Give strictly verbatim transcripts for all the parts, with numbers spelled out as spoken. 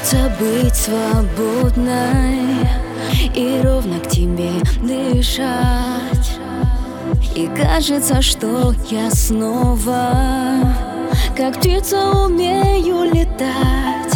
Хочется быть свободной и ровно к тебе дышать. И кажется, что я снова, как птица, умею летать.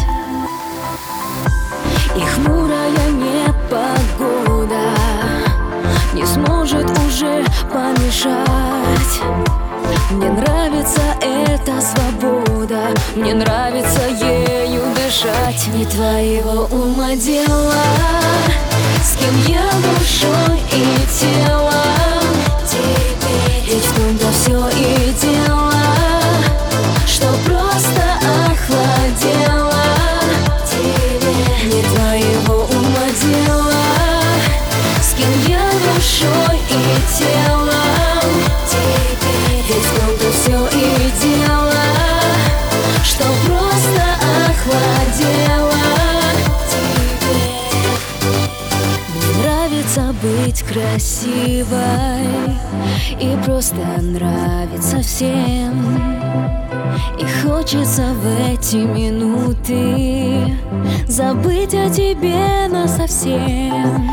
И хмурая непогода не сможет уже помешать. Мне нравится эта свобода, мне нравится ею дышать. Не твоего ума дело, с кем я душой и телом. Теперь ведь в том-то все и дело, что просто охладело тебе. Не твоего ума дело, с кем я душой и телом. Теперь ведь в том-то все и дело, что просто охладело тебе. Мне нравится быть красивой, и просто нравится всем. И хочется в эти минуты забыть о тебе насовсем.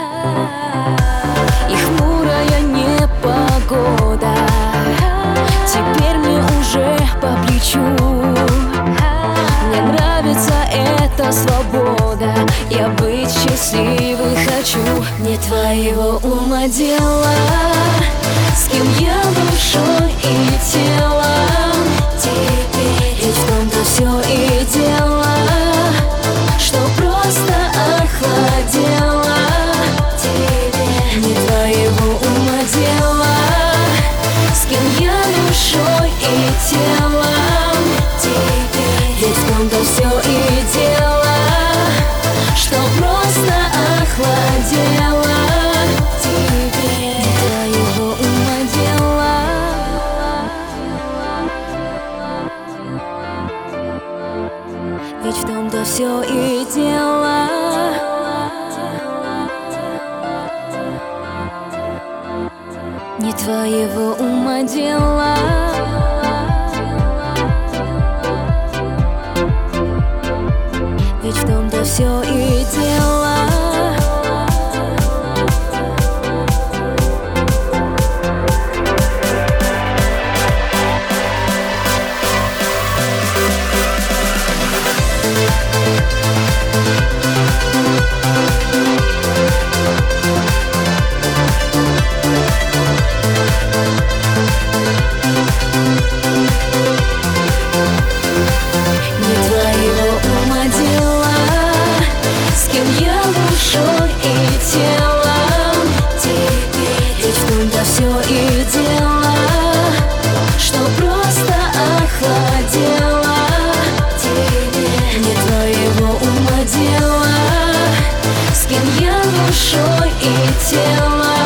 И хмурая непогода теперь мне уже по плечу. Мне нравится эта свобода, я быть счастливой хочу. Не твоего ума дело, с кем я душой и телом. Теперь ведь в том-то все и дело, что просто охладело тебе. Не твоего ума дело, с кем я душой и телом. Теперь ведь в том-то все и дело, что просто охладело тебе. Не твоего ума дело, ведь в том-то все и дело, не твоего ума дело. Ведь в том-то все и дело, душой и телом. Теперь ведь в том-то все и дело, что просто охладело тебе. Не твоего ума дело, с кем я душой и телом.